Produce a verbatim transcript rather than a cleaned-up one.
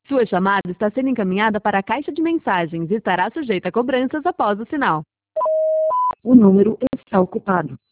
Sua chamada está sendo encaminhada para a caixa de mensagens e estará sujeita a cobranças após o sinal. O número está ocupado.